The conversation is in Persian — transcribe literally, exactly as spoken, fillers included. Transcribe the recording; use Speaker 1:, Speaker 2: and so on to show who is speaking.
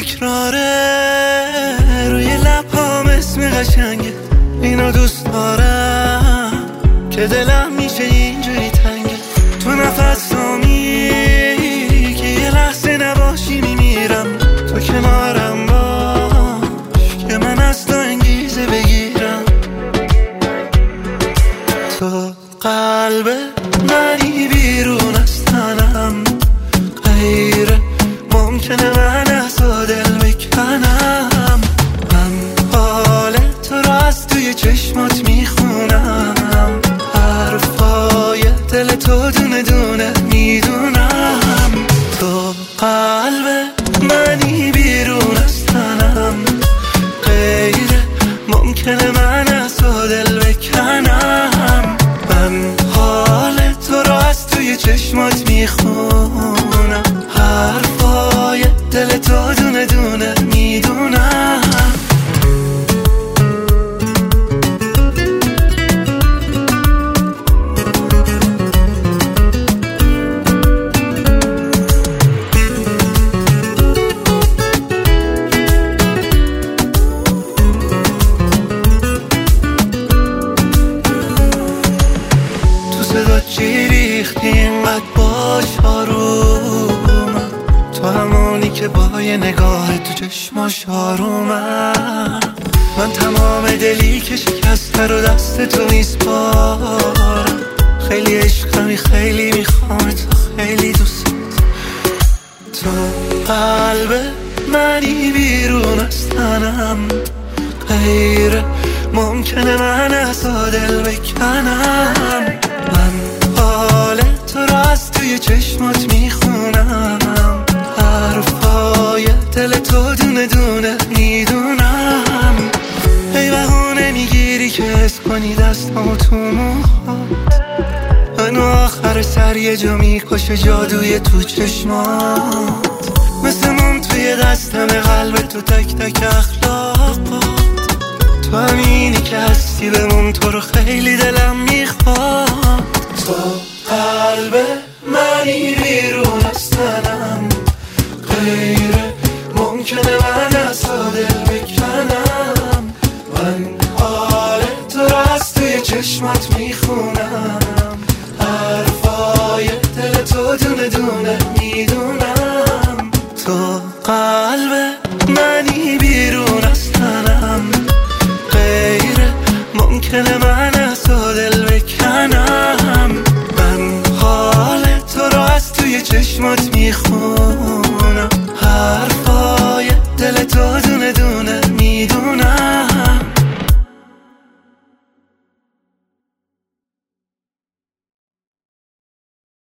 Speaker 1: تکراره، روی لبام اسم قشنگه، اینو دوست دارم که دلم میشه اینجوری تنگه. تو نفسامی که یه لحظه نباشی میمیرم، تو کنارم باش که من از تو انگیزه بگیرم. تو قلب منی بیرون از تنم، غیره ممکنه من از تو دل بکنم. من حال تو را از توی چشمات میخونم، حرفای دل تو دونه دونه میدونم. تو قلب منی بیرون از تنم، غیره ممکنه من از تو دل بکنم. من حال تو را از توی چشمات میخونم، حرفای دل تو دونه دونه میدونم. تو صدا چی ریختی اینقدر باش آرومم، تو همونی که با یه نگاه تو چشماش آرومم. من تمام دلی که شکسته رو دست تو میسپارم، خیلی عشقمی خیلی میخوام تو، خیلی دوست. تو قلب منی بیرون از تنم، غیره ممکنه من از تو دل بکنم. من حال تو را از توی چشمات میخونم، حرفای دل تو دونه دونه میدونم. ای بهونه میگیری که حس کنی دستامو تو موهات، منو آخر سر یه جا میکشه جادوی تو چشمات. مثل موم توی دستم قلب تو تک تک اخلاقات، تو همینی که هستی بمون، تو رو خیلی دلم میخواد. تو قلب منی بیرون از تنم، غیره ممکنه من از تو دل بکنم. من حال تو را از توی چشمات میخونم، حرفای دل تو دونه دونه میدونم. تو قلب منی بیرون از تنم، غیره ممکنه من